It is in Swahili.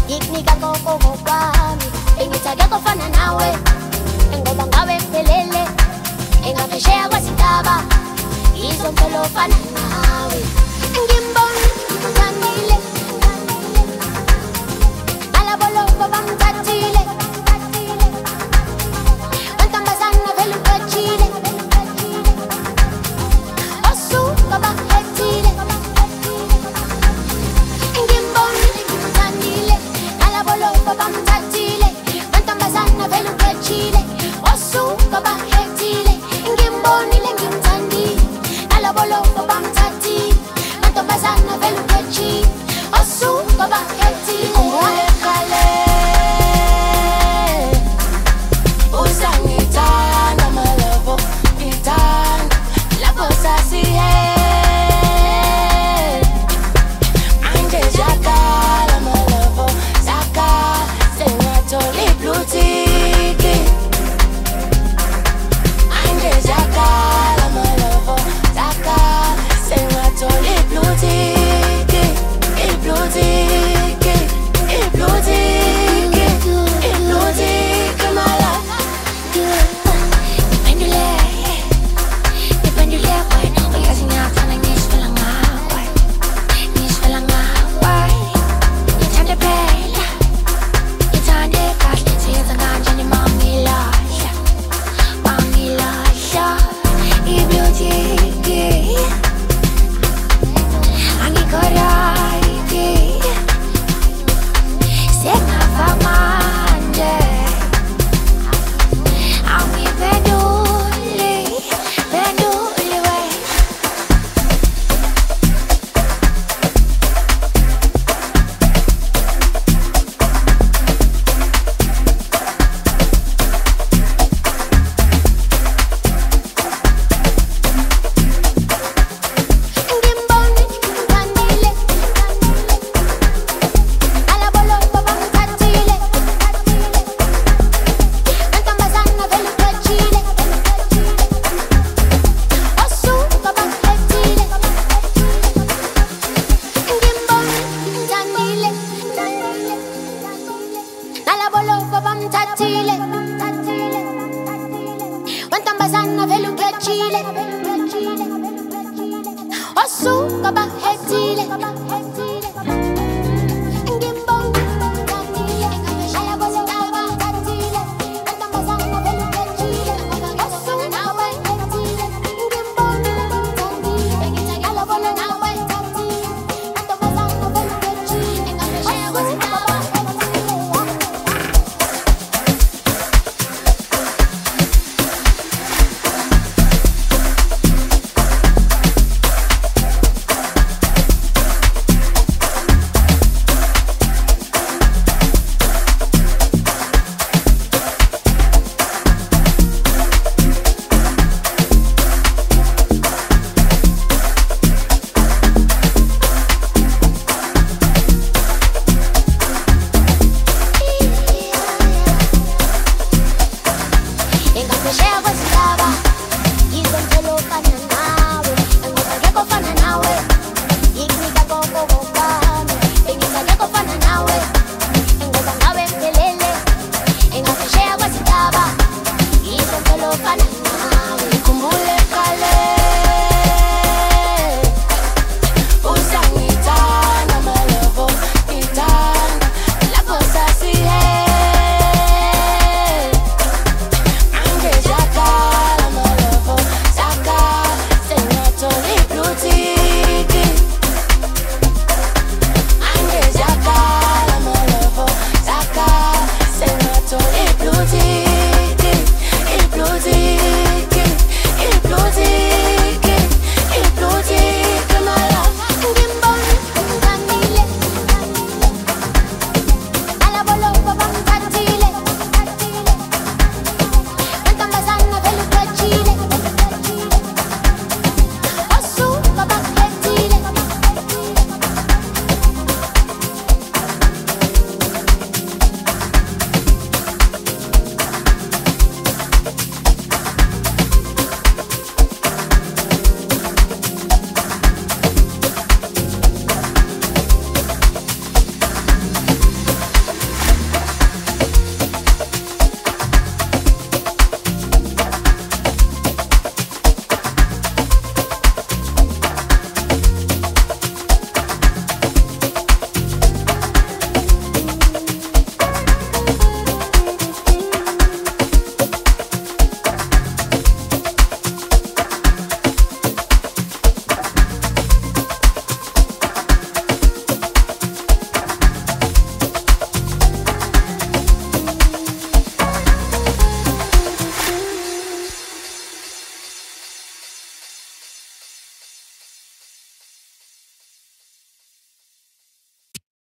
Ngikunika koko kwami, engithake kufana nawe, ngoba ngawe ngiphelele, engaphesheya kwezintaba, izompelo ofana nawe. Ngimbona ngithandile, alabolobo bamthathile, wentombazana vele uqedile, osuka bahethile. Ngimbona ngithandile, alabolobo bamthathile, wentombazana vele uqedile, osuka bahethile. Ngimbonile ngimthandile, alabolobo bamthathile, wentombazana vele uqedile, osuka bahethile. Ngikhumbule kale usangithanda malabo, ngithanda lapho sasiye manje zakala malabo, zakala sengathola i-blue tick. Manje zakala malabo, zakala sengathola i-blue tick, i-blue tick, i-blue tick, i-blue tick, my love. Dipendule bueno, voy a enseñar tanang nisfala ngaway, nisfala ngaway. Ngithande phela, ngithande kahle, siyenza kanjani mangilahla, mangilahla. I-beauty, angikho right, sengafa manje. Angiphenduli, phenduli we. Ngimbona ngithandile, alabolobo bamthathile, wentombazana vele uqedile, osuka bahethile. Ngimbona ngithandile, alabolobo bamthathile, wentombazana vele uqedile, osuka bahethile.